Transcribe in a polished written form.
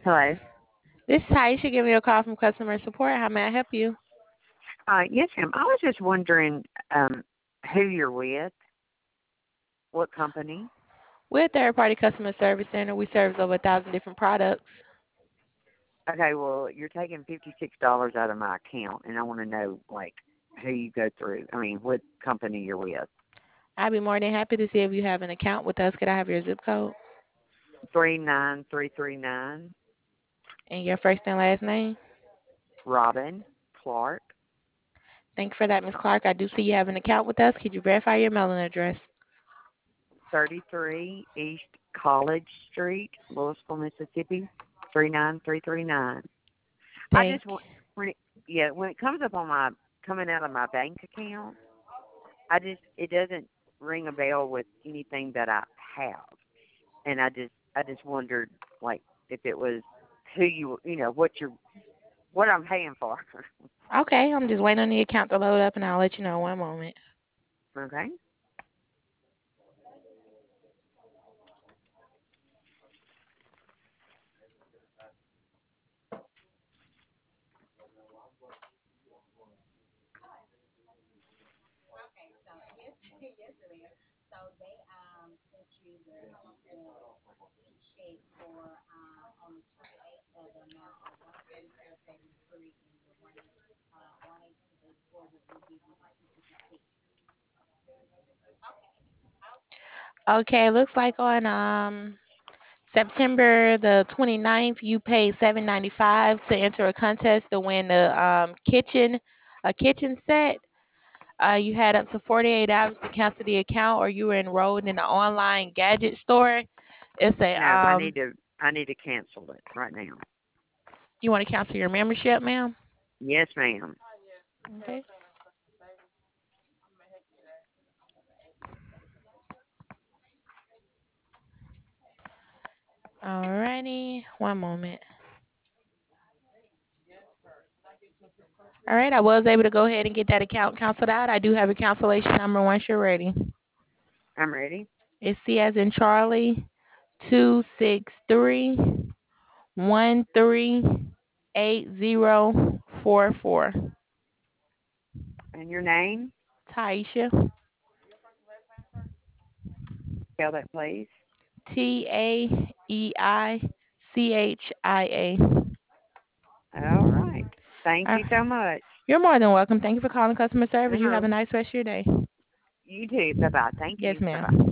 Hello. This is Taisha giving you a call from customer support. How may I help you? Yes, ma'am. I was just wondering who you're with, what company. We're a third-party customer service center. We service over 1,000 different products. Okay, well, you're taking $56 out of my account, and I want to know, like, who you go through. I mean, what company you're with. I'd be more than happy to see if you have an account with us. Could I have your zip code 39339, and your first and last name? Robin Clark, Thank you for that, Ms. Clark. I do see you have an account with us. Could you verify your mailing address? 33 East College Street, Louisville, Mississippi, 39339. I Thank just want, when it, yeah, when it comes up on my, coming out of my bank account, it doesn't ring a bell with anything that I have, and I just wondered, like, if it was who what I'm paying for. Okay, I'm just waiting on the account to load up, and I'll let you know one moment. Okay. Okay, it looks like on September the 29th, you paid $7.95 to enter a contest to win a kitchen set. You had up to 48 hours to cancel the account, or you were enrolled in an online gadget store. It's a No, I need to cancel it right now. You want to cancel your membership, ma'am? Yes, ma'am. Okay. Alrighty, one moment. All right, I was able to go ahead and get that account canceled out. I do have a cancellation number once you're ready. I'm ready. It's C as in Charlie, 263138044. And your name? Taisha, Spell that, please. Taeichia. All right. Thank Uh, you so much. you're more than welcome. Thank you for calling customer service. You have Uh-huh. a nice rest of your day. You too. Bye-bye. Thank Yes, you. Bye-bye. ma'am.